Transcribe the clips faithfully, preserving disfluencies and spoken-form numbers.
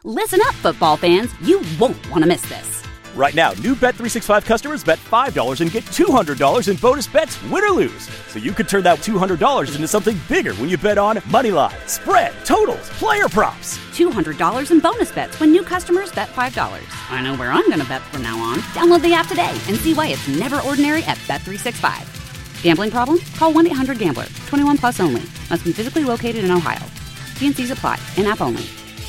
Listen up, football fans. You won't want to miss this. Right now, new Bet three sixty-five customers bet five dollars and get two hundred dollars in bonus bets, win or lose. So you could turn that two hundred dollars into something bigger when you bet on money line, spread, totals, player props. two hundred dollars in bonus bets when new customers bet five dollars. I know where I'm going to bet from now on. Download the app today and see why it's never ordinary at Bet three sixty-five. Gambling problem? Call one eight hundred gambler. twenty-one plus only. Must be physically located in Ohio. T and C's apply. In-app only.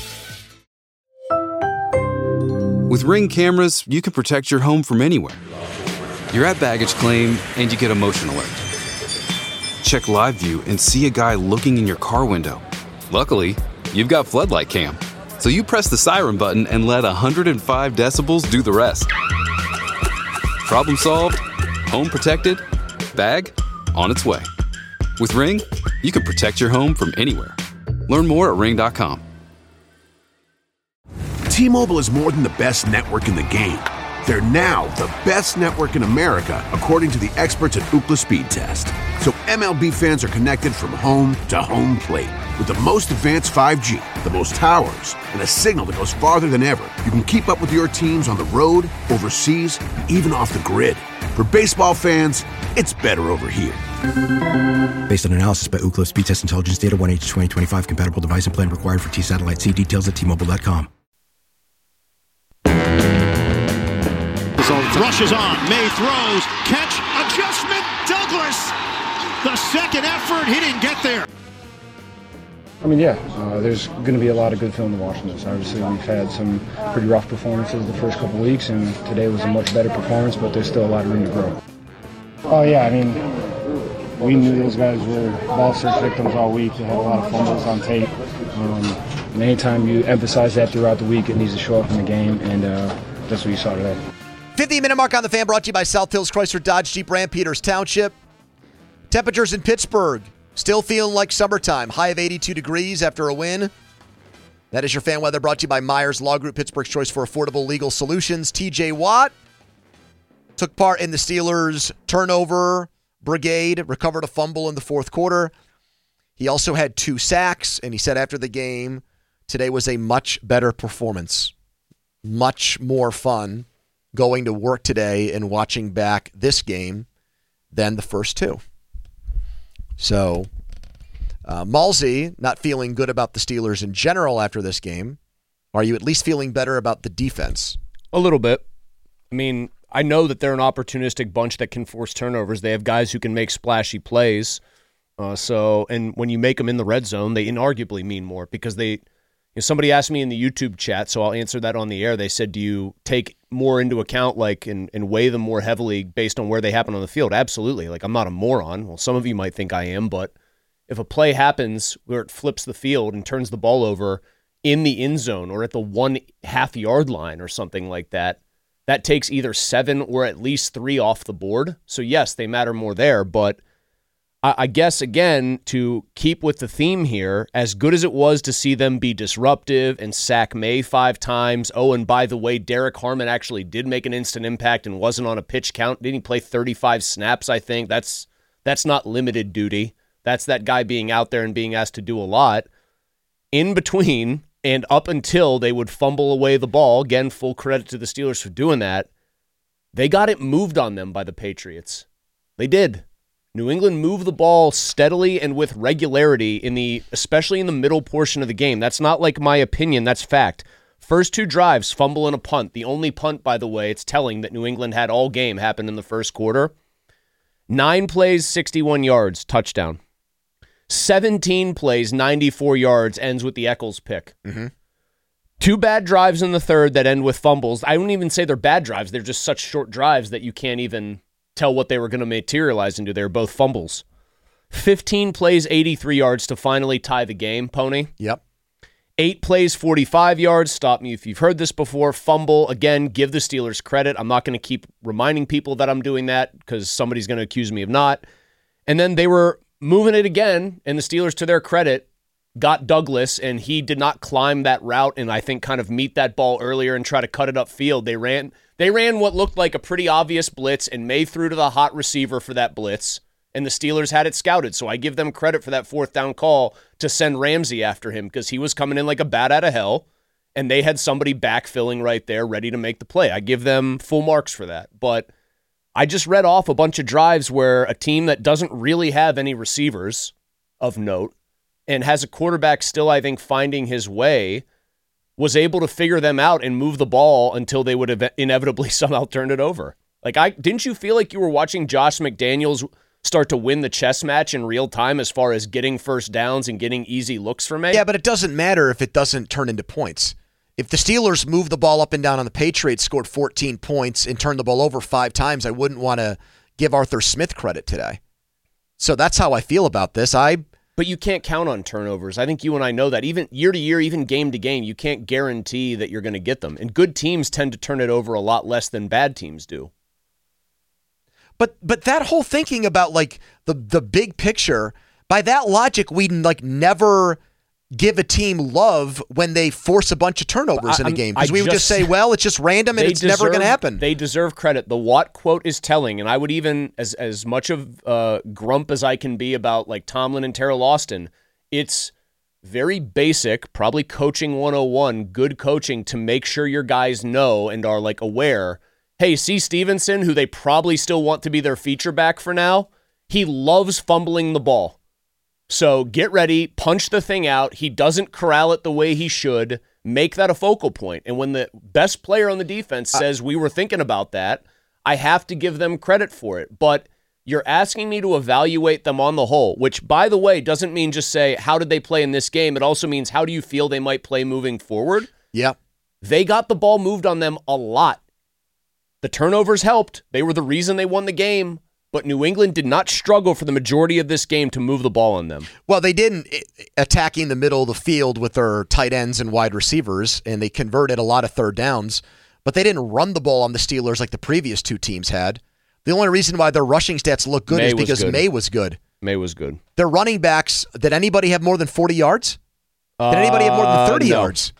With Ring cameras, you can protect your home from anywhere. You're at baggage claim, and you get a motion alert. Check live view and see a guy looking in your car window. Luckily, you've got Floodlight Cam, so you press the siren button and let one hundred five decibels do the rest. Problem solved, home protected, bag on its way. With Ring, you can protect your home from anywhere. Learn more at ring dot com. T-Mobile is more than the best network in the game. They're now the best network in America, according to the experts at Ookla Speed Test. So M L B fans are connected from home to home plate. With the most advanced five G, the most towers, and a signal that goes farther than ever, you can keep up with your teams on the road, overseas, and even off the grid. For baseball fans, it's better over here. Based on analysis by Ookla Speed Test Intelligence Data, one H twenty twenty-five compatible device and plan required for T-Satellite. See details at T Mobile dot com. Rushes on, May throws, catch, adjustment, Douglas. The second effort, he didn't get there. I mean, yeah, uh, there's going to be a lot of good film to watch in this. Obviously, we've had some pretty rough performances the first couple weeks, and today was a much better performance, but there's still a lot of room to grow. Oh, yeah, I mean, we knew those guys were ball search victims all week. They had a lot of fumbles on tape. Um, and anytime you emphasize that throughout the week, it needs to show up in the game, and uh, that's what you saw today. fifteen-minute mark on the Fan, brought to you by South Hills Chrysler Dodge Jeep Ram Peters Township. Temperatures in Pittsburgh still feeling like summertime. High of eighty-two degrees after a win. That is your fan weather, brought to you by Myers Law Group, Pittsburgh's choice for affordable legal solutions. T J Watt took part in the Steelers' turnover brigade, recovered a fumble in the fourth quarter. He also had two sacks, and he said after the game, today was a much better performance. Much more fun going to work today and watching back this game than the first two. So, uh, Malsey, not feeling good about the Steelers in general after this game. Are you at least feeling better about the defense? A little bit. I mean, I know that they're an opportunistic bunch that can force turnovers. They have guys who can make splashy plays. Uh, so, and when you make them in the red zone, they inarguably mean more because they... You know, somebody asked me in the YouTube chat, so I'll answer that on the air. They said, do you take more into account like and, and weigh them more heavily based on where they happen on the field? Absolutely. Like, I'm not a moron. Well, some of you might think I am, but if a play happens where it flips the field and turns the ball over in the end zone or at the one half yard line or something like that, that takes either seven or at least three off the board. So yes, they matter more there, but I guess, again, to keep with the theme here, as good as it was to see them be disruptive and sack May five times, oh, and by the way, Derek Harmon actually did make an instant impact and wasn't on a pitch count. Didn't he play thirty-five snaps, I think? That's that's not limited duty. That's that guy being out there and being asked to do a lot. In between and up until they would fumble away the ball, again, full credit to the Steelers for doing that, they got it moved on them by the Patriots. They did. New England moved the ball steadily and with regularity, in the, especially in the middle portion of the game. That's not like my opinion, that's fact. First two drives, fumble and a punt. The only punt, by the way, it's telling that New England had all game happen in the first quarter. Nine plays, sixty-one yards, touchdown. seventeen plays, ninety-four yards, ends with the Eccles pick. Mm-hmm. Two bad drives in the third that end with fumbles. I wouldn't even say they're bad drives. They're just such short drives that you can't even tell what they were going to materialize into. They were both fumbles. fifteen plays, eighty-three yards to finally tie the game, Pony. Yep. Eight plays, forty-five yards. Stop me if you've heard this before. Fumble. Again, give the Steelers credit. I'm not going to keep reminding people that I'm doing that because somebody's going to accuse me of not. And then they were moving it again, and the Steelers, to their credit, got Douglas, and he did not climb that route and I think kind of meet that ball earlier and try to cut it upfield. They ran they ran what looked like a pretty obvious blitz, and May threw to the hot receiver for that blitz, and the Steelers had it scouted. So I give them credit for that fourth down call to send Ramsey after him because he was coming in like a bat out of hell, and they had somebody backfilling right there ready to make the play. I give them full marks for that. But I just read off a bunch of drives where a team that doesn't really have any receivers of note and has a quarterback still, I think, finding his way, was able to figure them out and move the ball until they would have inevitably somehow turned it over. Like, I didn't you feel like you were watching Josh McDaniels start to win the chess match in real time as far as getting first downs and getting easy looks for me? Yeah, but it doesn't matter if it doesn't turn into points. If the Steelers moved the ball up and down on the Patriots, scored fourteen points, and turned the ball over five times, I wouldn't want to give Arthur Smith credit today. So that's how I feel about this. I But you can't count on turnovers. I think you and I know that. Even year to year, even game to game, you can't guarantee that you're going to get them. And good teams tend to turn it over a lot less than bad teams do. But but that whole thinking about like the the big picture, by that logic, we'd like never give a team love when they force a bunch of turnovers I, in a game. Because we would just, just say, well, it's just random and it's deserve, never going to happen. They deserve credit. The Watt quote is telling, and I would even, as as much of uh, grump as I can be about like Tomlin and Terrell Austin, it's very basic, probably coaching one oh one, good coaching to make sure your guys know and are like aware, hey, C. Stevenson, who they probably still want to be their feature back for now, he loves fumbling the ball. So get ready, punch the thing out. He doesn't corral it the way he should. Make that a focal point. And when the best player on the defense says we were thinking about that, I have to give them credit for it. But you're asking me to evaluate them on the whole, which, by the way, doesn't mean just say, how did they play in this game? It also means, how do you feel they might play moving forward? Yeah. They got the ball moved on them a lot. The turnovers helped. They were the reason they won the game. But New England did not struggle for the majority of this game to move the ball on them. Well, they didn't attacking the middle of the field with their tight ends and wide receivers, and they converted a lot of third downs, but they didn't run the ball on the Steelers like the previous two teams had. The only reason why their rushing stats look good May is because good. May was good. May was good. Their running backs, did anybody have more than forty yards? Did anybody have more than thirty uh, no. yards?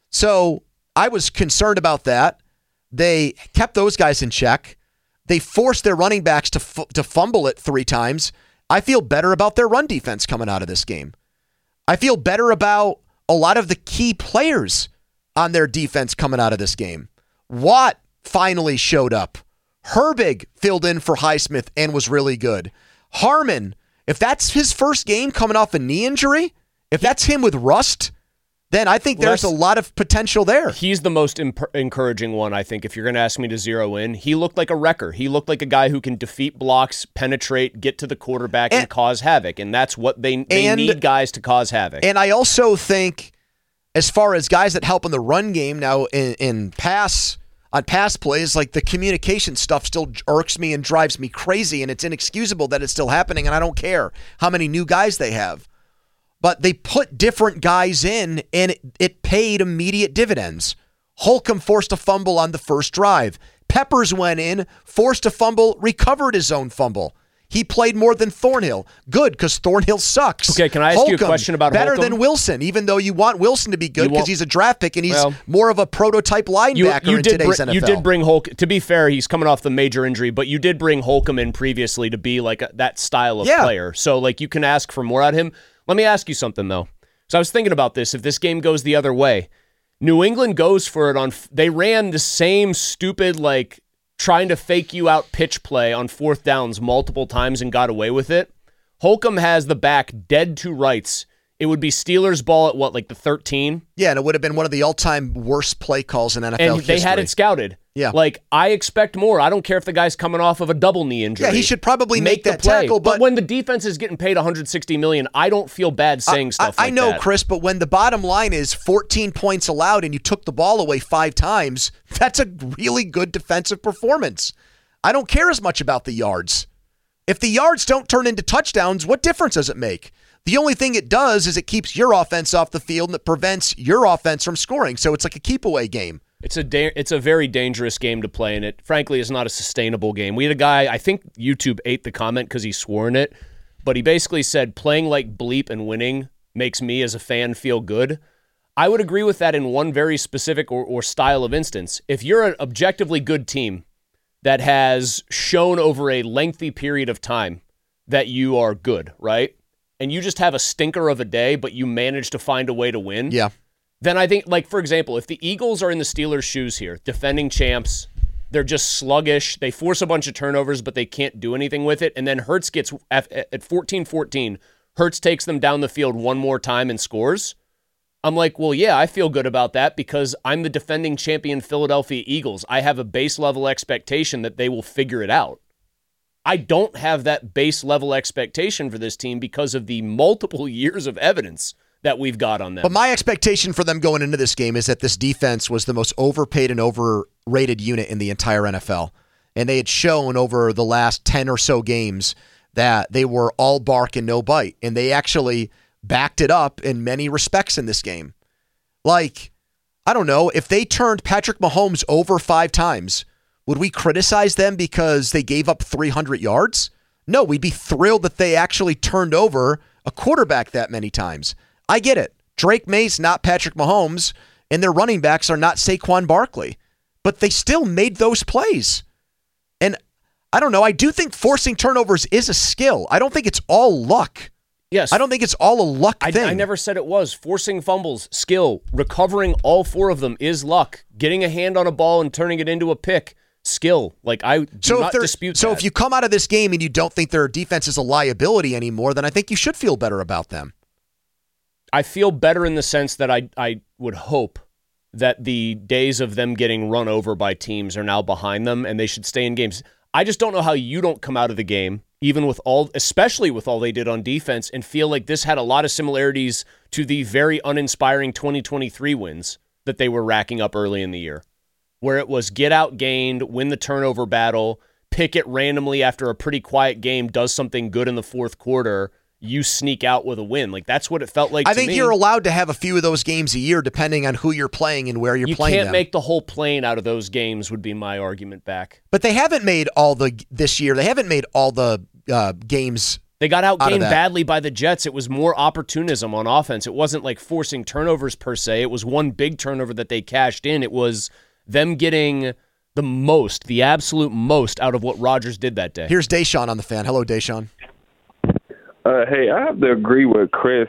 So I was concerned about that. They kept those guys in check. They forced their running backs to f- to fumble it three times. I feel better about their run defense coming out of this game. I feel better about a lot of the key players on their defense coming out of this game. Watt finally showed up. Herbig filled in for Highsmith and was really good. Harmon, if that's his first game coming off a knee injury, if that's him with rust, then I think well, there's a lot of potential there. He's the most imp- encouraging one, I think, if you're going to ask me to zero in. He looked like a wrecker. He looked like a guy who can defeat blocks, penetrate, get to the quarterback, and, and cause havoc. And that's what they, they and, need guys to cause havoc. And I also think, as far as guys that help in the run game now in, in pass, on pass plays, like the communication stuff still irks me and drives me crazy, and it's inexcusable that it's still happening, and I don't care how many new guys they have. But they put different guys in, and it, it paid immediate dividends. Holcomb forced a fumble on the first drive. Peppers went in, forced a fumble, recovered his own fumble. He played more than Thornhill. Good, because Thornhill sucks. Okay, can I ask Holcomb, you a question about better Holcomb? Better than Wilson, even though you want Wilson to be good because he's a draft pick and he's well, more of a prototype linebacker you, you in did today's br- N F L. You did bring Holcomb. To be fair, he's coming off the major injury, but you did bring Holcomb in previously to be like a, that style of yeah. player. So like you can ask for more out of him. Let me ask you something, though. So I was thinking about this. If this game goes the other way, New England goes for it on. They ran the same stupid, like, trying to fake you out pitch play on fourth downs multiple times and got away with it. Holcomb has the back dead to rights. It would be Steelers ball at what, like the thirteen? Yeah, and it would have been one of the all-time worst play calls in N F L history. And they had it scouted. Yeah. Like, I expect more. I don't care if the guy's coming off of a double knee injury. Yeah, he should probably make, make that play. tackle. But, but when the defense is getting paid one hundred sixty million dollars, I don't feel bad saying I, stuff I, like I know, that. Chris, but when the bottom line is fourteen points allowed and you took the ball away five times, that's a really good defensive performance. I don't care as much about the yards. If the yards don't turn into touchdowns, what difference does it make? The only thing it does is it keeps your offense off the field and it prevents your offense from scoring. So it's like a keep-away game. It's a da- it's a very dangerous game to play, and it frankly is not a sustainable game. We had a guy, I think YouTube ate the comment because he swore in it, but he basically said playing like bleep and winning makes me as a fan feel good. I would agree with that in one very specific or, or style of instance. If you're an objectively good team that has shown over a lengthy period of time that you are good, right? And you just have a stinker of a day, but you manage to find a way to win. Yeah. then I think, like, for example, if the Eagles are in the Steelers' shoes here, defending champs, they're just sluggish. They force a bunch of turnovers, but they can't do anything with it. And then Hurts gets, at fourteen fourteen, Hurts takes them down the field one more time and scores. I'm like, well, yeah, I feel good about that because I'm the defending champion Philadelphia Eagles. I have a base level expectation that they will figure it out. I don't have that base level expectation for this team because of the multiple years of evidence that we've got on them. But my expectation for them going into this game is that this defense was the most overpaid and overrated unit in the entire N F L. And they had shown over the last ten or so games that they were all bark and no bite. And they actually backed it up in many respects in this game. Like, I don't know, if they turned Patrick Mahomes over five times, would we criticize them because they gave up three hundred yards? No, we'd be thrilled that they actually turned over a quarterback that many times. I get it. Drake May's not Patrick Mahomes, and their running backs are not Saquon Barkley. But they still made those plays. And I don't know, I do think forcing turnovers is a skill. I don't think it's all luck. Yes. I don't think it's all a luck I, thing. I never said it was. Forcing fumbles, skill. Recovering all four of them is luck. Getting a hand on a ball and turning it into a pick, skill. Like, I do so not if dispute So that. if you come out of this game and you don't think their defense is a liability anymore, then I think you should feel better about them. I feel better in the sense that I I would hope that the days of them getting run over by teams are now behind them and they should stay in games. I just don't know how you don't come out of the game, even with all, especially with all they did on defense, and feel like this had a lot of similarities to the very uninspiring twenty twenty-three wins that they were racking up early in the year, where it was get outgained, win the turnover battle, Pickett randomly after a pretty quiet game does something good in the fourth quarter, you sneak out with a win. Like, that's what it felt like I to think me. you're allowed to have a few of those games a year depending on who you're playing and where you're you playing can't them. make the whole plane out of those games would be my argument back. But they haven't made all the this year. They haven't made all the uh, games. They got out outgained of that. badly by the Jets. It was more opportunism on offense. It wasn't like forcing turnovers per se. It was one big turnover that they cashed in. It was them getting the most, the absolute most out of what Rodgers did that day. Here's Deshaun on the fan. Hello, Deshaun. Uh, hey, I have to agree with Chris.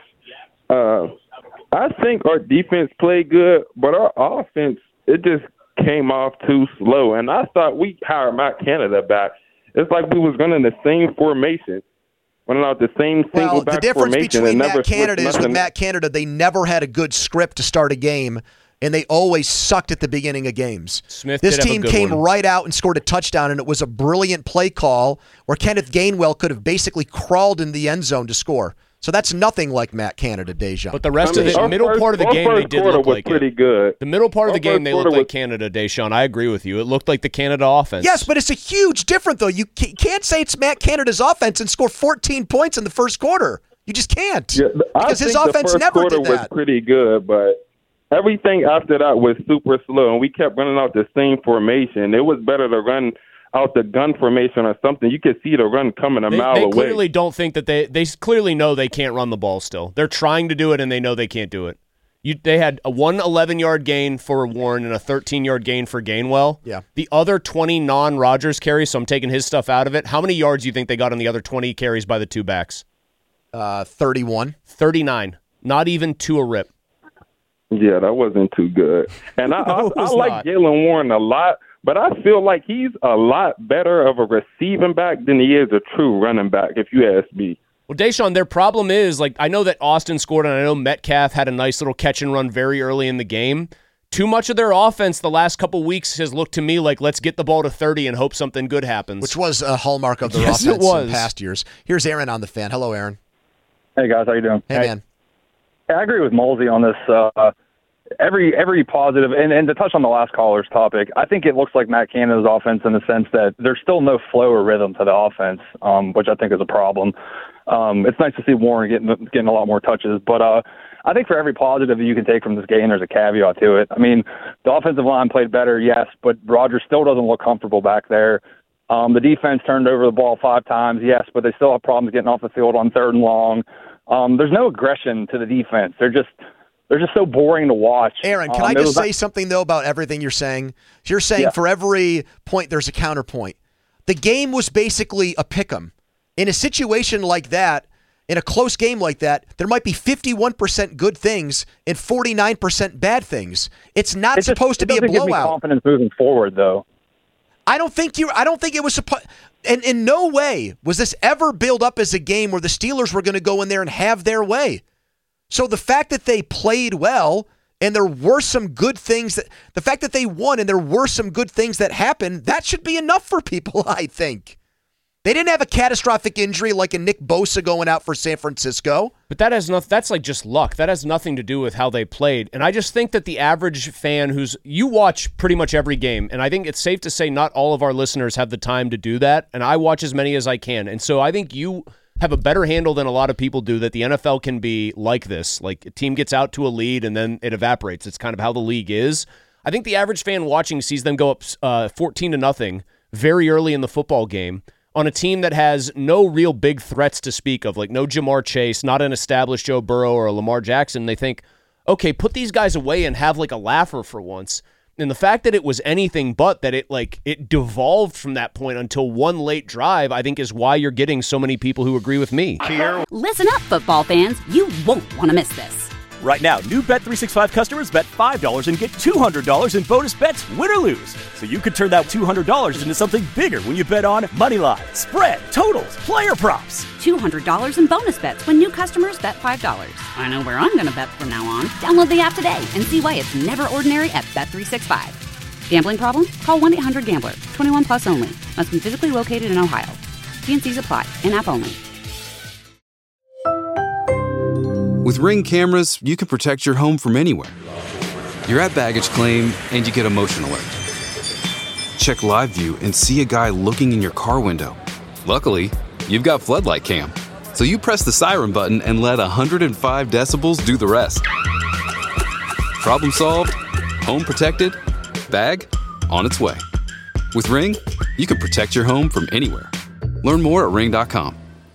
Uh, I think our defense played good, but our offense, it just came off too slow. And I thought we hired Matt Canada back. It's like we was running the same formation, running out the same single Well, back the difference formation. between and never Matt Canada switched is with nothing. Matt Canada, they never had a good script to start a game, and they always sucked at the beginning of games. Smith this did have a team good came one. right out and scored a touchdown, and it was a brilliant play call where Kenneth Gainwell could have basically crawled in the end zone to score. So that's nothing like Matt Canada, Deja. But the rest I mean, of the our middle first- part of the our game, they first did quarter look was like pretty it. good. The middle part of Our the game, first they looked quarter like was- Canada, Deshaun. I agree with you. It looked like the Canada offense. Yes, but it's a huge difference, though. You ca- can't say it's Matt Canada's offense and score fourteen points in the first quarter. You just can't. Yeah, I because his think the offense first never quarter did was that. pretty good, but everything after that was super slow, and we kept running out the same formation. It was better to run out the gun formation or something. You could see the run coming a They, mile they away. clearly don't think that they they clearly know they can't run the ball still. They're trying to do it, and they know they can't do it. You, they had a one eleven-yard gain for Warren and a thirteen-yard gain for Gainwell. Yeah. The other twenty non-Rodgers carries, so I'm taking his stuff out of it. How many yards do you think they got on the other twenty carries by the two backs? Uh, thirty-one. thirty-nine. Not even to a rip. Yeah, that wasn't too good. And I, No, I, it I was like not. Jalen Warren a lot, but I feel like he's a lot better of a receiving back than he is a true running back, if you ask me. Well, Deshaun, their problem is, like, I know that Austin scored, and I know Metcalf had a nice little catch and run very early in the game. Too much of their offense the last couple weeks has looked to me like, let's get the ball to thirty and hope something good happens. Which was a hallmark of their Yes, it offense was. in past years. Here's Aaron on the fan. Hello, Aaron. Hey, guys. How you doing? Hey, man. Yeah, I agree with Molsey on this. Uh, every every positive, and, and to touch on the last caller's topic, I think it looks like Matt Canada's offense in the sense that there's still no flow or rhythm to the offense, um, which I think is a problem. Um, it's nice to see Warren getting getting a lot more touches, but uh, I think for every positive you can take from this game, there's a caveat to it. I mean, the offensive line played better, yes, but Rodgers still doesn't look comfortable back there. Um, the defense turned over the ball five times, yes, but they still have problems getting off the field on third and long. Um, there's no aggression to the defense. They're just they're just so boring to watch. Aaron, can um, I it just was- say something, though, about everything you're saying? You're saying Yeah. for every point, there's a counterpoint. The game was basically a pick'em. In a situation like that, in a close game like that, there might be fifty-one percent good things and forty-nine percent bad things. It's not it just, supposed to it be a blowout. Give me confidence moving forward, though. I don't think you. I don't think it was supposed. And in no way was this ever built up as a game where the Steelers were going to go in there and have their way. So the fact that they played well and there were some good things that the fact that they won and there were some good things that happened, that should be enough for people, I think. They didn't have a catastrophic injury like a Nick Bosa going out for San Francisco. But that has nothing. That's like just luck. That has nothing to do with how they played. And I just think that the average fan who's you watch pretty much every game, and I think it's safe to say not all of our listeners have the time to do that. And I watch as many as I can. And so I think you have a better handle than a lot of people do that the N F L can be like this. Like a team gets out to a lead and then it evaporates. It's kind of how the league is. I think the average fan watching sees them go up uh, fourteen to nothing very early in the football game on a team that has no real big threats to speak of, like no Jamar Chase, not an established Joe Burrow or a Lamar Jackson. They think, okay, put these guys away and have like a laugher for once. And the fact that it was anything but that it like it devolved from that point until one late drive, I think is why you're getting so many people who agree with me. Listen up, football fans. You won't want to miss this. Right now, new Bet three sixty-five customers bet five dollars and get two hundred dollars in bonus bets, win or lose. So you could turn that two hundred dollars into something bigger when you bet on moneyline, spread, totals, player props. two hundred dollars in bonus bets when new customers bet five dollars. I know where I'm going to bet from now on. Download the app today and see why it's never ordinary at Bet three sixty-five. Gambling problem? Call one eight hundred gambler. twenty-one plus only. Must be physically located in Ohio. T and C's apply. In-app only. With Ring cameras, you can protect your home from anywhere. You're at baggage claim and you get a motion alert. Check live view and see a guy looking in your car window. Luckily, you've got floodlight cam. So you press the siren button and let one hundred five decibels do the rest. Problem solved, home protected, bag on its way. With Ring, you can protect your home from anywhere. Learn more at ring dot com.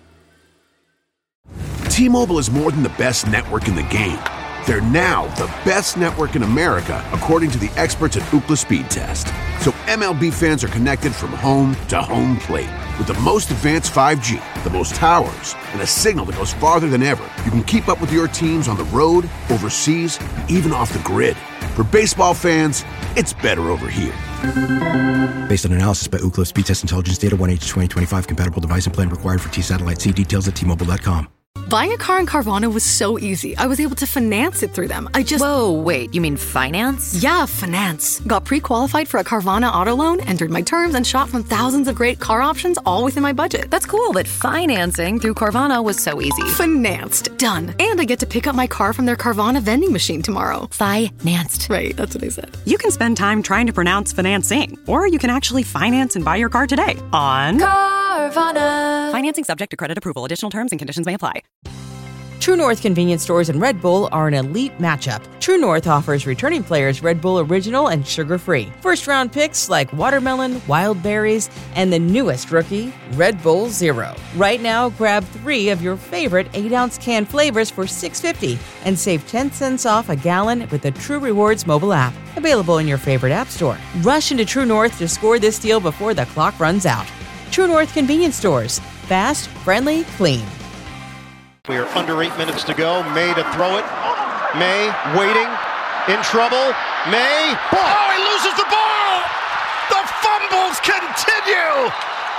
T-Mobile is more than the best network in the game. They're now the best network in America, according to the experts at Ookla Speed Test. So M L B fans are connected from home to home plate. With the most advanced five G, the most towers, and a signal that goes farther than ever, you can keep up with your teams on the road, overseas, and even off the grid. For baseball fans, it's better over here. Based on analysis by Ookla Speed Test Intelligence Data, one H twenty twenty-five compatible device and plan required for T-Satellite. See details at T Mobile dot com. Buying a car in Carvana was so easy. I was able to finance it through them. I just... Whoa, wait, you mean finance? Yeah, finance. Got pre-qualified for a Carvana auto loan, entered my terms, and shot from thousands of great car options, all within my budget. That's cool, but financing through Carvana was so easy. Financed. Done. And I get to pick up my car from their Carvana vending machine tomorrow. Financed. Right, that's what I said. You can spend time trying to pronounce financing, or you can actually finance and buy your car today on Carvana. Financing subject to credit approval. Additional terms and conditions may apply. True North convenience stores and Red Bull are an elite matchup. True North offers returning players Red Bull Original and sugar-free. First-round picks like watermelon, wild berries, and the newest rookie, Red Bull Zero. Right now, grab three of your favorite eight-ounce can flavors for six dollars and fifty cents and save ten cents off a gallon with the True Rewards mobile app. Available in your favorite app store. Rush into True North to score this deal before the clock runs out. True North convenience stores. Fast, friendly, clean. We are under eight minutes to go. May to throw it. May waiting. In trouble. May. Ball. Oh, he loses the ball! The fumbles continue!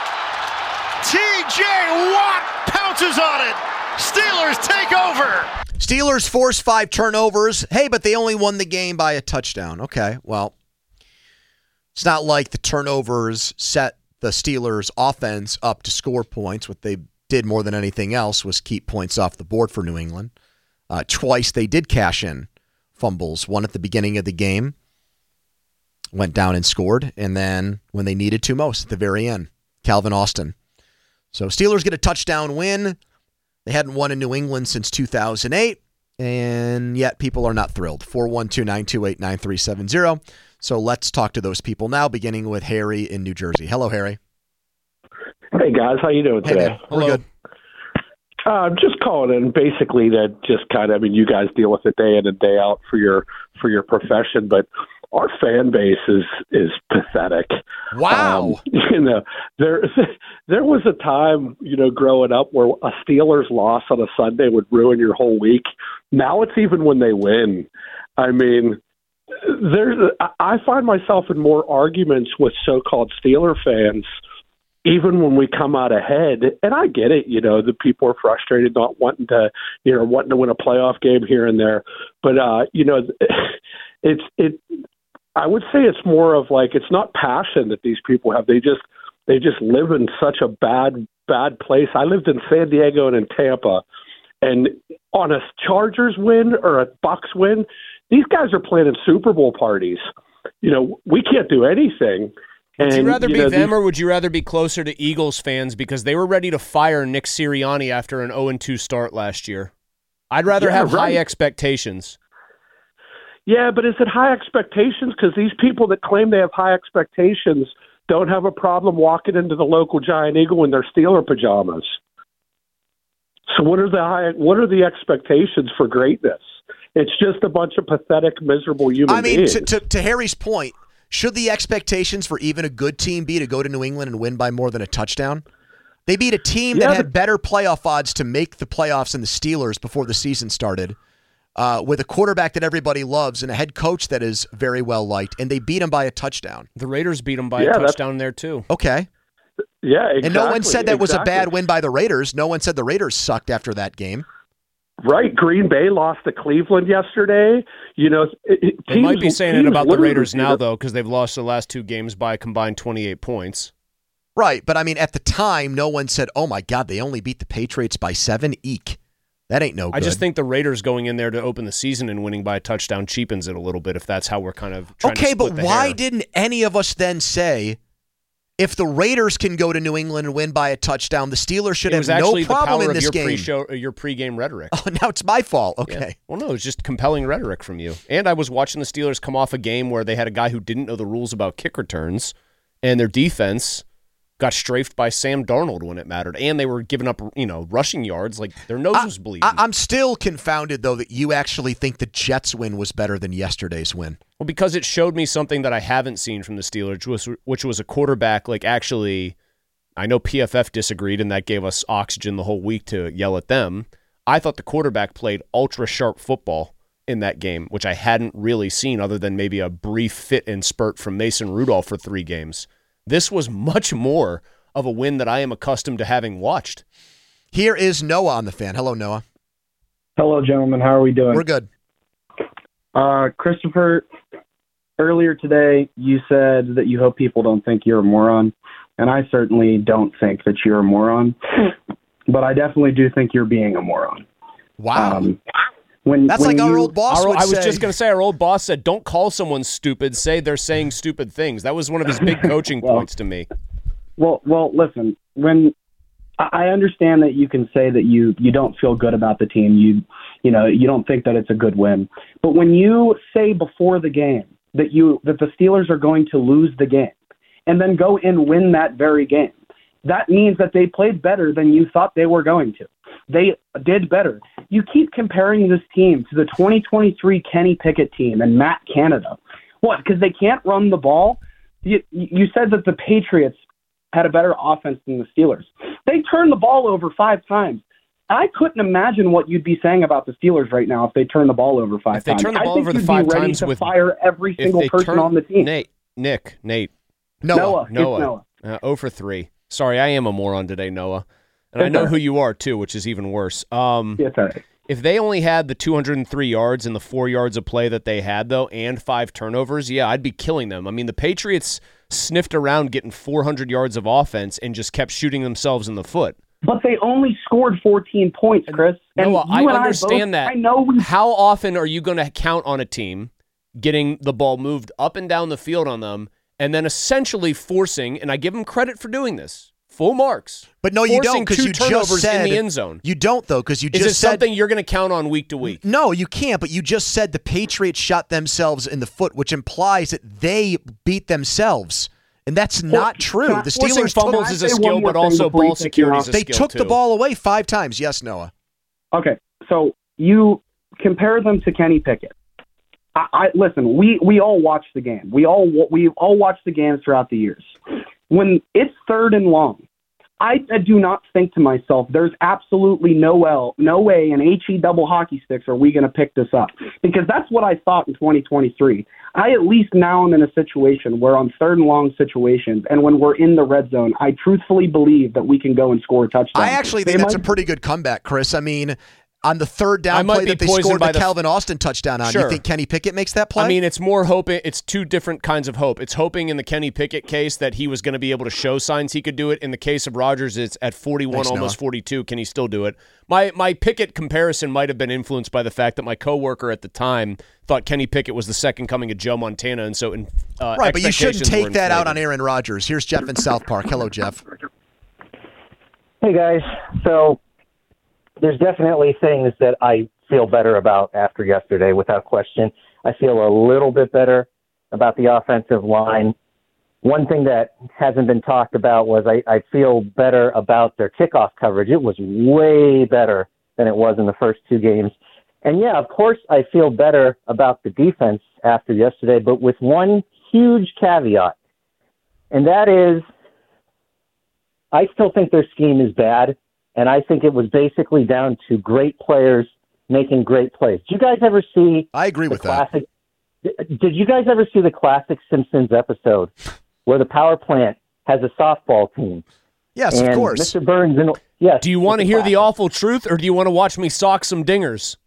T J Watt pounces on it. Steelers take over. Steelers force five turnovers. Hey, but they only won the game by a touchdown. Okay, well, it's not like the turnovers set the Steelers' offense up to score points. What they did more than anything else was keep points off the board for New England. Uh, twice they did cash in fumbles. One at the beginning of the game, went down and scored, and then when they needed to most at the very end, Calvin Austin. So Steelers get a touchdown win. They hadn't won in New England since two thousand eight, and yet people are not thrilled. four one two, nine two eight, nine three seven zero. So let's talk to those people now, beginning with Harry in New Jersey. Hello, Harry. Hey, guys. How you doing hey, today? Man. We're good. Uh, just calling in basically to just kind of, I mean, you guys deal with it day in and day out for your for your profession, but our fan base is is pathetic. Wow. Um, you know, there there was a time, you know, growing up where a Steelers loss on a Sunday would ruin your whole week. Now it's even when they win. I mean, there's I find myself in more arguments with so-called Steeler fans even when we come out ahead. And I get it, you know, the people are frustrated not wanting to, you know, wanting to win a playoff game here and there. But, uh, you know, it's it. I would say it's more of like, it's not passion that these people have. They just, they just live in such a bad, bad place. I lived in San Diego and in Tampa, and on a Chargers win or a Bucs win, these guys are planning Super Bowl parties. You know, we can't do anything. Would and, you rather you be know, them these, or would you rather be closer to Eagles fans because they were ready to fire Nick Sirianni after an oh and two start last year? I'd rather Yeah, have right. high expectations. Yeah, but is it high expectations? Because these people that claim they have high expectations don't have a problem walking into the local Giant Eagle in their Steeler pajamas. So what are the high, what are the expectations for greatness? It's just a bunch of pathetic, miserable human I mean, beings. to, to, to Harry's point, should the expectations for even a good team be to go to New England and win by more than a touchdown? They beat a team Yeah, that had but- better playoff odds to make the playoffs than the Steelers before the season started, uh, with a quarterback that everybody loves and a head coach that is very well liked, and they beat him by a touchdown. The Raiders beat them by Yeah, a that's- touchdown there, too. Okay. Yeah, exactly. And no one said that was a exactly. bad win by the Raiders. No one said the Raiders sucked after that game. Right. Green Bay lost to Cleveland yesterday. You know, it, it, They might be teams- saying it teams about the literally- Raiders now, though, because they've lost the last two games by a combined twenty-eight points. Right, but I mean, at the time, no one said, oh my God, they only beat the Patriots by seven. Eek. That ain't no good. I just think the Raiders going in there to open the season and winning by a touchdown cheapens it a little bit if that's how we're kind of trying to Okay, split but the why hair. didn't any of us then say, if the Raiders can go to New England and win by a touchdown, the Steelers should It have was no actually the problem power in of this your game? pre-show, uh, your pre-game rhetoric. Oh, now it's my fault. Yeah. Okay. Well, no, it's just compelling rhetoric from you. And I was watching the Steelers come off a game where they had a guy who didn't know the rules about kick returns, and their defense got strafed by Sam Darnold when it mattered, and they were giving up, you know, rushing yards like their nose I, was bleeding. I, I'm still confounded, though, that you actually think the Jets win was better than yesterday's win. Well, because it showed me something that I haven't seen from the Steelers, which was, which was a quarterback, like, actually, I know P F F disagreed, and that gave us oxygen the whole week to yell at them. I thought the quarterback played ultra-sharp football in that game, which I hadn't really seen other than maybe a brief fit and spurt from Mason Rudolph for three games. This was much more of a win that I am accustomed to having watched. Here is Noah on the Fan. Hello, Noah. Hello, gentlemen. How are we doing? We're good. Uh, Christopher, earlier today you said that you hope people don't think you're a moron, and I certainly don't think that you're a moron, but I definitely do think you're being a moron. Wow. Um, when, That's when like our you- old boss Our- would I was say. just going to say, our old boss said, don't call someone stupid, say they're saying stupid things. That was one of his big coaching Well, points to me. Well, well, listen. When I I understand that you can say that you you don't feel good about the team, you you know you don't think that it's a good win. But when you say before the game that you that the Steelers are going to lose the game, and then go and win that very game, that means that they played better than you thought they were going to. They did better. You keep comparing this team to the twenty twenty-three Kenny Pickett team and Matt Canada. What? Because they can't run the ball? You, you said that the Patriots had a better offense than the Steelers. They turned the ball over five times. I couldn't imagine what you'd be saying about the Steelers right now if they turned the ball over five If they times. turn the I ball think over the you'd five be ready times to with fire every if single they person turn- on the team. Nate, Nick, Nate. Noah. Noah. It's Noah. Noah. Uh, oh for three. Sorry, I am a moron today, Noah. And I It's know all right. who you are, too, which is even worse. Um, It's all right. If they only had the two hundred three yards and the four yards of play that they had, though, and five turnovers, yeah, I'd be killing them. I mean, the Patriots sniffed around getting four hundred yards of offense and just kept shooting themselves in the foot. But they only scored fourteen points, Chris. And Noah, you I and understand both, that. I know we How often are you going to count on a team getting the ball moved up and down the field on them and then essentially forcing, and I give them credit for doing this, full marks. But no, you forcing don't, because two you just turnovers said in the end zone. You don't, though, because you Is just it said something you're going to count on week to week? No, you can't, but you just said the Patriots shot themselves in the foot, which implies that they beat themselves. And that's not true. The Forcing Steelers fumbles took, is a skill, but also ball security is a They skill, took too. the ball away five times. Yes, Noah. Okay, so you compare them to Kenny Pickett. I, I listen. We we all watch the game. We all we all watch the games throughout the years. When it's third and long, I do not think to myself, there's absolutely no well, no way in H E double hockey sticks are we going to pick this up, because that's what I thought in twenty twenty-three. I at least now am in a situation where on third and long situations, and when we're in the red zone, I truthfully believe that we can go and score a touchdown. I actually think They that's might- a pretty good comeback, Chris. I mean, on the third I down might play be that they poisoned scored by the the- Calvin Austin touchdown on, Sure. you think Kenny Pickett makes that play? I mean, it's more hoping. It's two different kinds of hope. It's hoping in the Kenny Pickett case that he was going to be able to show signs he could do it. In the case of Rodgers, it's at forty-one, Thanks, almost Noah. forty-two. Can he still do it? My my Pickett comparison might have been influenced by the fact that my coworker at the time thought Kenny Pickett was the second coming of Joe Montana, and so in, uh, right, but you shouldn't expectations were take that out inflated. on Aaron Rodgers. Here's Jeff in South Park. Hello, Jeff. Hey, guys. So there's definitely things that I feel better about after yesterday, without question. I feel a little bit better about the offensive line. One thing that hasn't been talked about was I, I feel better about their kickoff coverage. It was way better than it was in the first two games. And, yeah, of course, I feel better about the defense after yesterday, but with one huge caveat, and that is I still think their scheme is bad, and I think it was basically down to great players making great plays. Did you guys ever see I agree with classic, that. Did you guys ever see the classic Simpsons episode where the power plant has a softball team? Yes, and of course. Mister Burns and yes. Do you want to hear the awful truth, or do you want to watch me sock some dingers?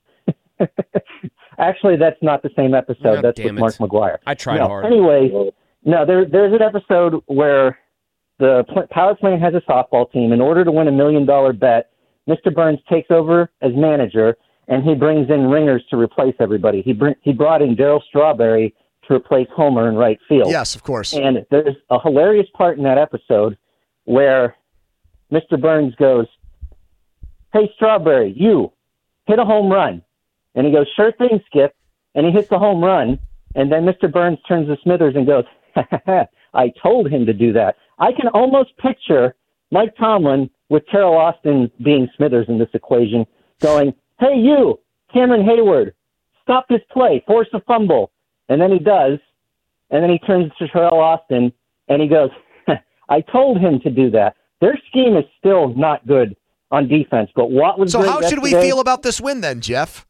Actually, that's not the same episode. Oh, that's damn with Mark it. McGuire. I tried no, hard. Anyway, no, there, there's an episode where the pl- power plant has a softball team. In order to win a million dollar bet, Mister Burns takes over as manager, and he brings in ringers to replace everybody. He br- he brought in Darryl Strawberry to replace Homer in right field. Yes, of course. And there's a hilarious part in that episode where Mister Burns goes, "Hey, Strawberry, you hit a home run." And he goes, "Sure thing, Skip." And he hits a home run. And then Mister Burns turns to Smithers and goes, "I told him to do that." I can almost picture Mike Tomlin with Terrell Austin being Smithers in this equation going, "Hey, you, Cameron Hayward, stop this play, force a fumble." And then he does. And then he turns to Terrell Austin and he goes, "I told him to do that." Their scheme is still not good on defense. But what was So good how should we yesterday- feel about this win then, Jeff?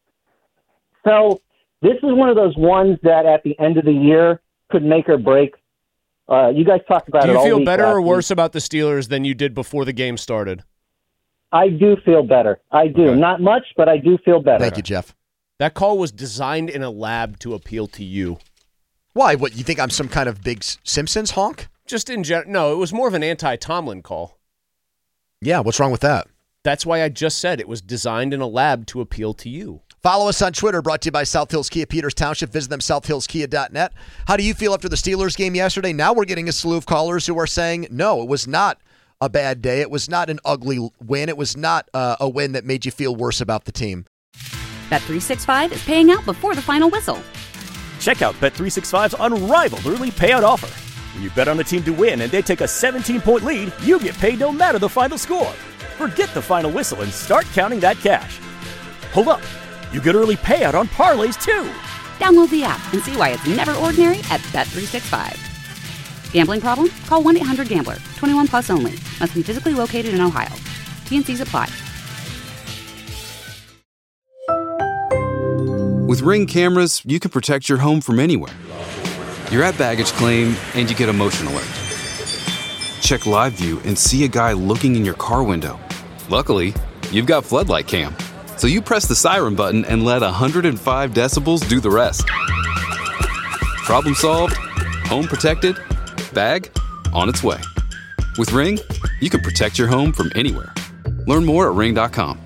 So this is one of those ones that at the end of the year could make or break. Uh, you guys talked about Do it you all feel week better last or week. worse about the Steelers than you did before the game started? I do feel better. I do. Not much, but I do feel better. Thank you, Jeff. That call was designed in a lab to appeal to you. Why? What, you think I'm some kind of big S- Simpsons honk? Just in general. No, it was more of an anti-Tomlin call. Yeah, what's wrong with that? That's why I just said it was designed in a lab to appeal to you. Follow us on Twitter, brought to you by South Hills Kia Peters Township. Visit them, south hills kia dot net. How do you feel after the Steelers game yesterday? Now we're getting a slew of callers who are saying, no, it was not a bad day. It was not an ugly win. It was not uh, a win that made you feel worse about the team. Bet three sixty-five is paying out before the final whistle. Check out Bet three sixty-five's unrivaled early payout offer. When you bet on a team to win and they take a seventeen-point lead, you get paid no matter the final score. Forget the final whistle and start counting that cash. Hold up. You get early payout on parlays, too. Download the app and see why it's never ordinary at Bet three sixty-five. Gambling problem? Call one eight hundred gambler. twenty-one plus only. Must be physically located in Ohio. T and C's apply. With Ring cameras, you can protect your home from anywhere. You're at baggage claim and you get a motion alert. Check live view and see a guy looking in your car window. Luckily, you've got Floodlight Cam. So you press the siren button and let one hundred five decibels do the rest. Problem solved, home protected, bag on its way. With Ring, you can protect your home from anywhere. Learn more at ring dot com.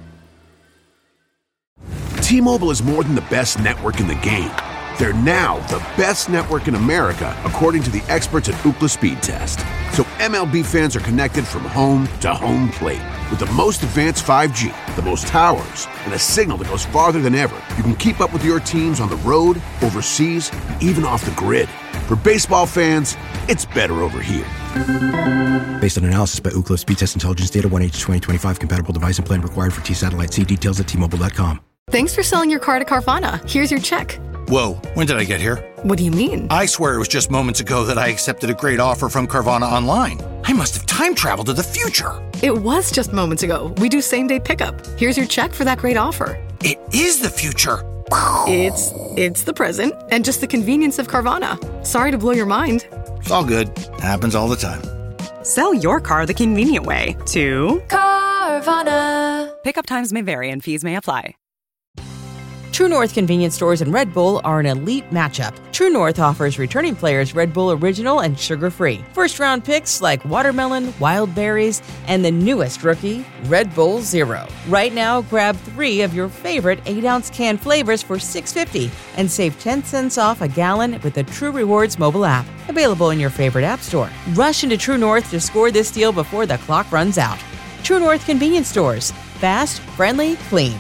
T-Mobile is more than the best network in the game. They're now the best network in America, according to the experts at Ookla Speed Test. So M L B fans are connected from home to home plate. With the most advanced five G, the most towers, and a signal that goes farther than ever, you can keep up with your teams on the road, overseas, and even off the grid. For baseball fans, it's better over here. Based on analysis by Ookla Speed Test Intelligence Data, one H twenty twenty-five compatible device and plan required for T-Satellite. See details at T Mobile dot com. Thanks for selling your car to Carvana. Here's your check. Whoa, when did I get here? What do you mean? I swear it was just moments ago that I accepted a great offer from Carvana Online. I must have time traveled to the future. It was just moments ago. We do same-day pickup. Here's your check for that great offer. It is the future. It's it's the present and just the convenience of Carvana. Sorry to blow your mind. It's all good. Happens all the time. Sell your car the convenient way to Carvana. Pickup times may vary and fees may apply. True North convenience stores and Red Bull are an elite matchup. True North offers returning players Red Bull Original and sugar-free. First-round picks like watermelon, wild berries, and the newest rookie, Red Bull Zero. Right now, grab three of your favorite eight-ounce can flavors for six dollars and fifty cents and save ten cents off a gallon with the True Rewards mobile app. Available in your favorite app store. Rush into True North to score this deal before the clock runs out. True North convenience stores. Fast, friendly, clean.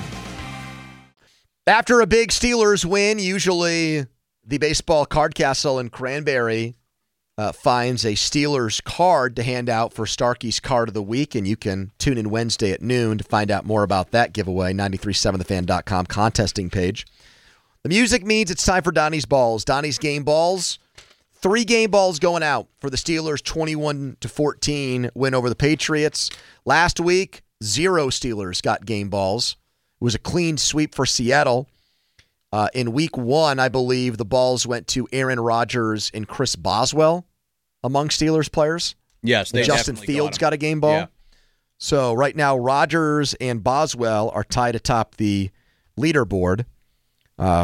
After a big Steelers win, usually the baseball card castle in Cranberry uh, finds a Steelers card to hand out for Starkey's Card of the Week, and you can tune in Wednesday at noon to find out more about that giveaway, nine three seven the fan dot com contesting page. The music means it's time for Donnie's Balls. Donnie's Game Balls. Three game balls going out for the Steelers' twenty-one to fourteen win over the Patriots. Last week, zero Steelers got game balls. It was a clean sweep for Seattle. Uh, in week one, I believe the balls went to Aaron Rodgers and Chris Boswell among Steelers players. Yes, they Justin definitely Fields got, got a game ball. Yeah. So right now, Rodgers and Boswell are tied atop the leaderboard uh,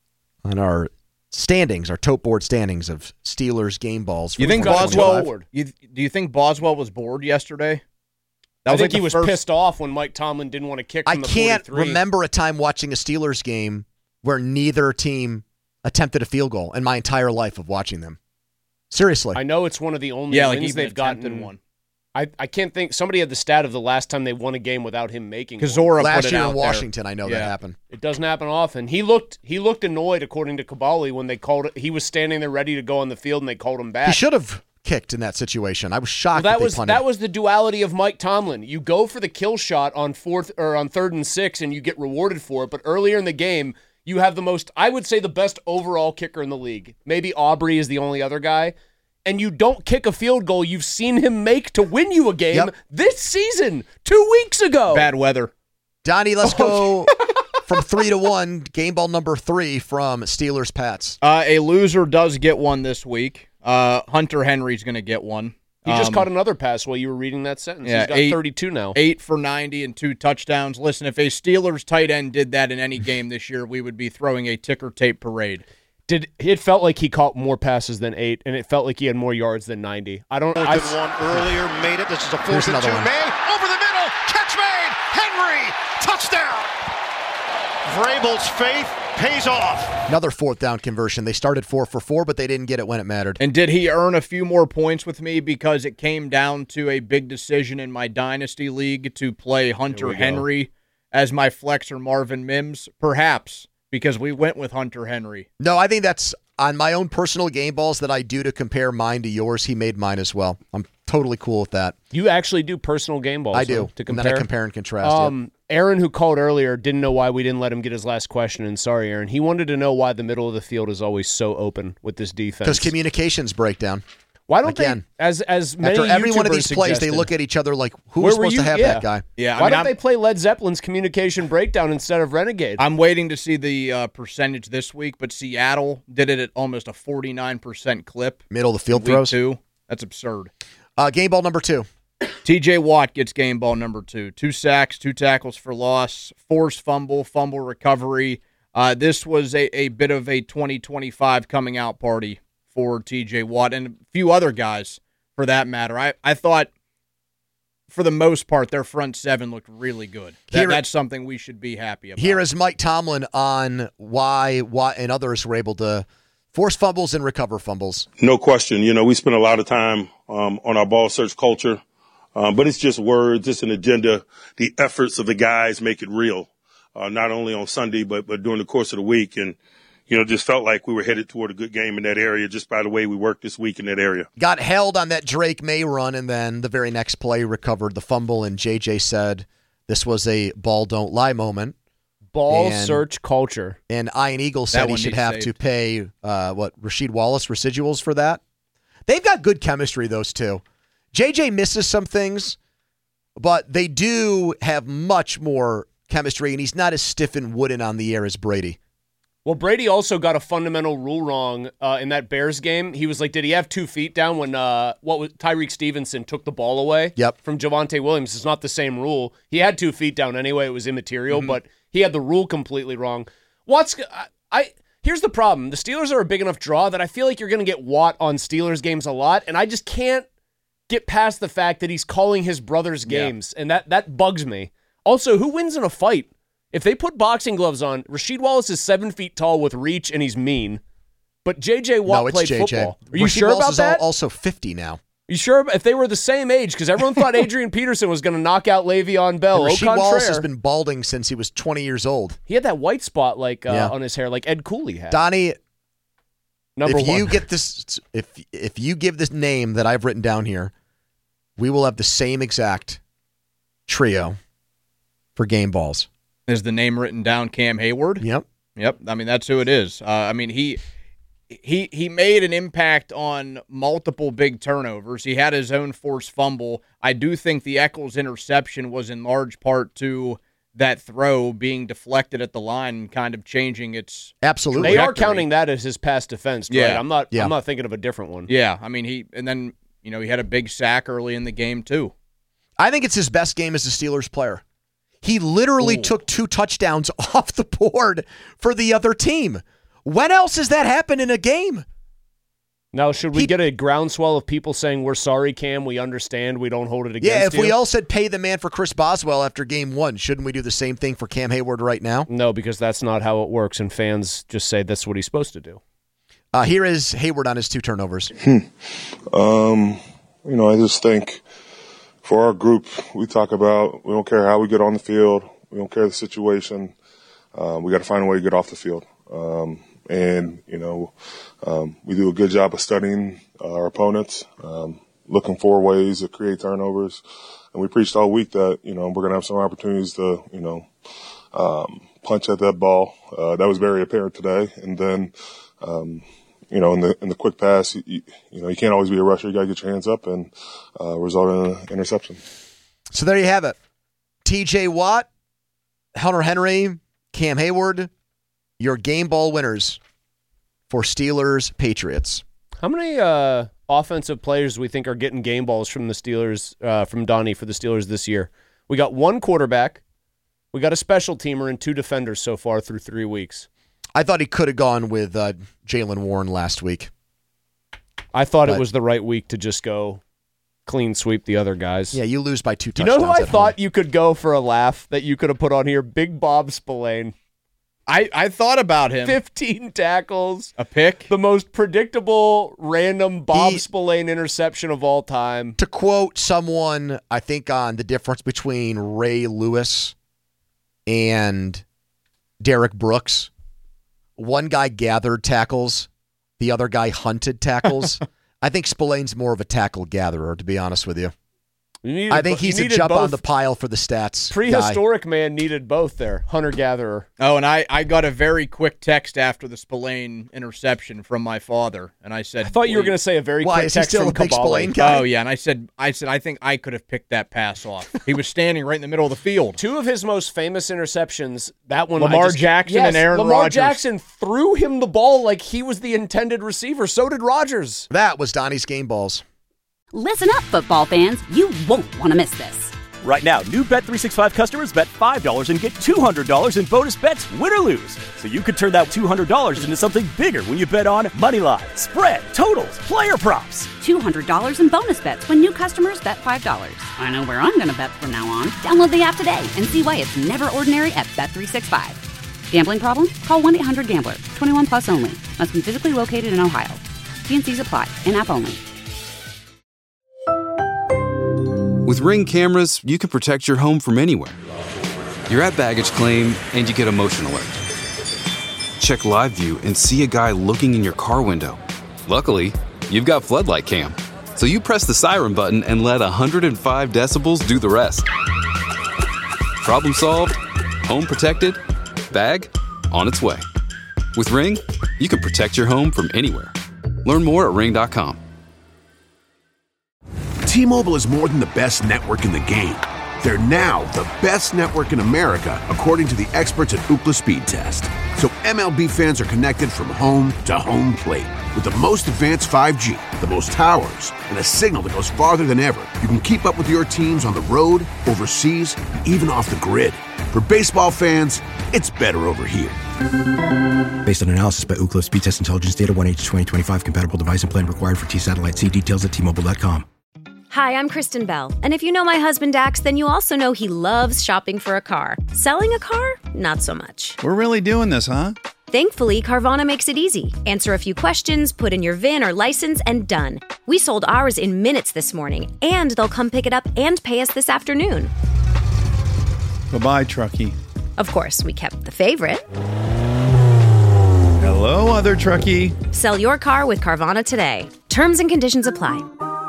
on our standings, our tote board standings of Steelers game balls. For You think twenty twenty-five. Boswell? You, do you think Boswell was bored yesterday? That was I think like he was first... pissed off when Mike Tomlin didn't want to kick from I the can't forty-three. remember a time watching a Steelers game where neither team attempted a field goal in my entire life of watching them. Seriously. I know it's one of the only yeah, wins like they've gotten. One. I, I can't think. Somebody had the stat of the last time they won a game without him making one. Kazora Last put it year out in Washington, there. I know yeah. that happened. It doesn't happen often. He looked he looked annoyed, according to Kabali, when they called it. He was standing there ready to go on the field, and they called him back. He should have kicked in that situation. I was shocked well, that, that was they punted. that was the duality of Mike Tomlin. You go for the kill shot on fourth or on third and six, and you get rewarded for it. But earlier in the game, you have the most, I would say, the best overall kicker in the league. Maybe Aubrey is the only other guy. And you don't kick a field goal you've seen him make to win you a game yep. this season, two weeks ago. Bad weather. Donnie, let's go from three to one. Game ball number three from Steelers Pats. Uh, a loser does get one this week. Uh, Hunter Henry's going to get one. He just um, caught another pass while you were reading that sentence. Yeah, He's got eight, thirty-two now. Eight for ninety and two touchdowns. Listen, if a Steelers tight end did that in any game this year, we would be throwing a ticker tape parade. Did it felt like he caught more passes than eight, and it felt like he had more yards than ninety. I don't. Fourth I, and one earlier, made it. This is a fourth and two. One. May over the middle, catch made. Henry, touchdown. Vrabel's faith pays off. Another fourth down conversion. They started four for four, but they didn't get it when it mattered. And did he earn a few more points with me because it came down to a big decision in my dynasty league to play Hunter Henry as my flexor Marvin Mims? Perhaps. Because we went with Hunter Henry. No, I think that's on my own personal game balls that I do to compare mine to yours. He made mine as well. I'm totally cool with that. You actually do personal game balls. I do. Though, to compare. And then I compare and contrast. Um, yep. Aaron, who called earlier, didn't know why we didn't let him get his last question. And sorry, Aaron. He wanted to know why the middle of the field is always so open with this defense. Because communications break down. Why don't Again, they, as as many after every YouTubers one of these plays, suggested, they look at each other like, who Where was supposed you? to have yeah. that guy? Yeah, I Why mean, don't I'm, they play Led Zeppelin's communication breakdown instead of Renegade? I'm waiting to see the uh, percentage this week, but Seattle did it at almost a forty-nine percent clip. Middle of the field week throws? Two. That's absurd. Uh, game ball number two. T J Watt gets game ball number two. Two sacks, two tackles for loss, forced fumble, fumble recovery. Uh, this was a, a bit of a twenty twenty-five coming out party for T J Watt and a few other guys for that matter. I, I thought, for the most part, their front seven looked really good. That, Here, that's something we should be happy about. Here is Mike Tomlin on why Watt and others were able to force fumbles and recover fumbles. No question. You know, we spend a lot of time um, on our ball search culture, um, but it's just words, it's an agenda. The efforts of the guys make it real, uh, not only on Sunday, but, but during the course of the week. And, you know, just felt like we were headed toward a good game in that area just by the way we worked this week in that area. Got held on that Drake May run, and then the very next play recovered the fumble, and J J said this was a ball don't lie moment. Ball And- search culture. And Ian Eagle That said he one should needs have saved. to pay, uh, what, Rasheed Wallace residuals for that. They've got good chemistry, those two. J J misses some things, but they do have much more chemistry, and he's not as stiff and wooden on the air as Brady. Well, Brady also got a fundamental rule wrong uh, in that Bears game. He was like, did he have two feet down when uh, what was Tyreek Stevenson took the ball away yep. from Javonte Williams? It's not the same rule. He had two feet down anyway. It was immaterial, Mm-hmm. but he had the rule completely wrong. What's I, I here's the problem. The Steelers are a big enough draw that I feel like you're going to get Watt on Steelers games a lot, and I just can't get past the fact that he's calling his brother's games, yeah. and that that bugs me. Also, who wins in a fight? If they put boxing gloves on, Rasheed Wallace is seven feet tall with reach, and he's mean. But J J Watt no, it's played J J. football. Are you Rasheed sure Wallace about is that? Also fifty now. You sure if they were the same age? Because everyone thought Adrian Peterson was going to knock out Le'Veon Bell. And Rasheed Au Wallace contraire. has been balding since he was twenty years old. He had that white spot like uh, Yeah. on his hair, like Ed Cooley had. Donnie, Number if one. you get this, if if you give this name that I've written down here, we will have the same exact trio for game balls. Is the name written down Cam Hayward? Yep. Yep. I mean, that's who it is. Uh, I mean, he he he made an impact on multiple big turnovers. He had his own forced fumble. I do think the Eccles interception was in large part to that throw being deflected at the line and kind of changing its Absolutely. They are trajectory. counting that as his pass defense, right? Yeah. I'm not. Yeah. I'm not thinking of a different one. Yeah. I mean, he and then you know he had a big sack early in the game too. I think it's his best game as a Steelers player. He literally Ooh. took two touchdowns off the board for the other team. When else has that happened in a game? Now, should we He- get a groundswell of people saying, we're sorry, Cam, we understand, we don't hold it against Yeah, if you? we all said pay the man for Chris Boswell after game one, shouldn't we do the same thing for Cam Hayward right now? No, because that's not how it works, and fans just say that's what he's supposed to do. Uh, here is Hayward on his two turnovers. Um, you know, I just think for our group, we talk about we don't care how we get on the field, we don't care the situation. Um, we got to find a way to get off the field. Um, and, you know, um, we do a good job of studying our opponents, um, looking for ways to create turnovers. And we preached all week that, you know, we're going to have some opportunities to, you know, um, punch at that ball. Uh, that was very apparent today. And then, um, you know, in the in the quick pass, you, you, you know, you can't always be a rusher. You got to get your hands up and uh, result in an interception. So there you have it. T J Watt, Hunter Henry, Cam Hayward, your game ball winners for Steelers Patriots. How many uh, offensive players do we think are getting game balls from the Steelers, uh, from Donnie for the Steelers this year? We got one quarterback, we got a special teamer, and two defenders so far through three weeks. I thought he could have gone with uh, Jalen Warren last week. I thought But- it was the right week to just go clean sweep the other guys. Yeah, you lose by two You touchdowns. know who I at thought home. you could go for a laugh that you could have put on here? Big Bob Spillane. I, I thought about him. fifteen tackles. A pick. The most predictable, random Bob He- Spillane interception of all time. To quote someone, I think, on the difference between Ray Lewis and Derek Brooks, one guy gathered tackles, the other guy hunted tackles. I think Spillane's more of a tackle gatherer, to be honest with you. You needed I think bo- you he's a needed jump on both. the pile for the stats. guy. Prehistoric man needed both there. Hunter-gatherer. Oh, and I, I got a very quick text after the Spillane interception from my father, and I said, I thought you were going to say a very Why, quick is he text still from a big Kabali. Spillane guy? Oh, yeah, and I said, I said, I think I could have picked that pass off. He was standing right in the middle of the field. Two of his most famous interceptions, that one I Lamar just- Jackson Yes, and Aaron Lamar Rodgers. Jackson threw him the ball like he was the intended receiver. So did Rodgers. That was Donnie's game balls. Listen up, football fans. You won't want to miss this. Right now, new Bet three sixty-five customers bet five dollars and get two hundred dollars in bonus bets, win or lose. So you could turn that two hundred dollars into something bigger when you bet on money line, spread, totals, player props. two hundred dollars in bonus bets when new customers bet five dollars. I know where I'm going to bet from now on. Download the app today and see why it's never ordinary at Bet three sixty-five. Gambling problem? Call one eight hundred gambler. twenty-one plus only. Must be physically located in Ohio. T and C's apply. In-app only. With Ring cameras, you can protect your home from anywhere. You're at baggage claim and you get a motion alert. Check live view and see a guy looking in your car window. Luckily, you've got Floodlight Cam. So you press the siren button and let one hundred five decibels do the rest. Problem solved? Home protected? Bag on its way. With Ring, you can protect your home from anywhere. Learn more at ring dot com. T-Mobile is more than the best network in the game. They're now the best network in America, according to the experts at Ookla Speed Test. So M L B fans are connected from home to home plate. With the most advanced five G, the most towers, and a signal that goes farther than ever, you can keep up with your teams on the road, overseas, and even off the grid. For baseball fans, it's better over here. Based on analysis by Ookla Speed Test Intelligence Data, one H twenty twenty-five compatible device and plan required for T-Satellite. See details at T Mobile dot com. Hi, I'm Kristen Bell, and if you know my husband Dax, then you also know he loves shopping for a car. Selling a car? Not so much. We're really doing this, huh? Thankfully, Carvana makes it easy. Answer a few questions, put in your V I N or license, and done. We sold ours in minutes this morning, and they'll come pick it up and pay us this afternoon. Bye-bye, truckie. Of course, we kept the favorite. Hello, other truckie. Sell your car with Carvana today. Terms and conditions apply.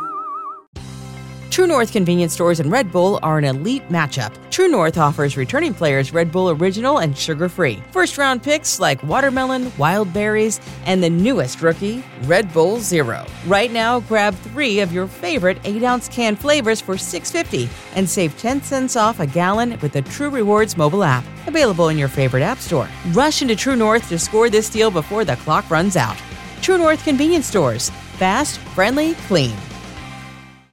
True North convenience stores and Red Bull are an elite matchup. True North offers returning players Red Bull Original and sugar-free. First-round picks like watermelon, wild berries, and the newest rookie, Red Bull Zero. Right now, grab three of your favorite eight-ounce can flavors for six dollars and fifty cents and save ten cents off a gallon with the True Rewards mobile app. Available in your favorite app store. Rush into True North to score this deal before the clock runs out. True North convenience stores. Fast, friendly, clean.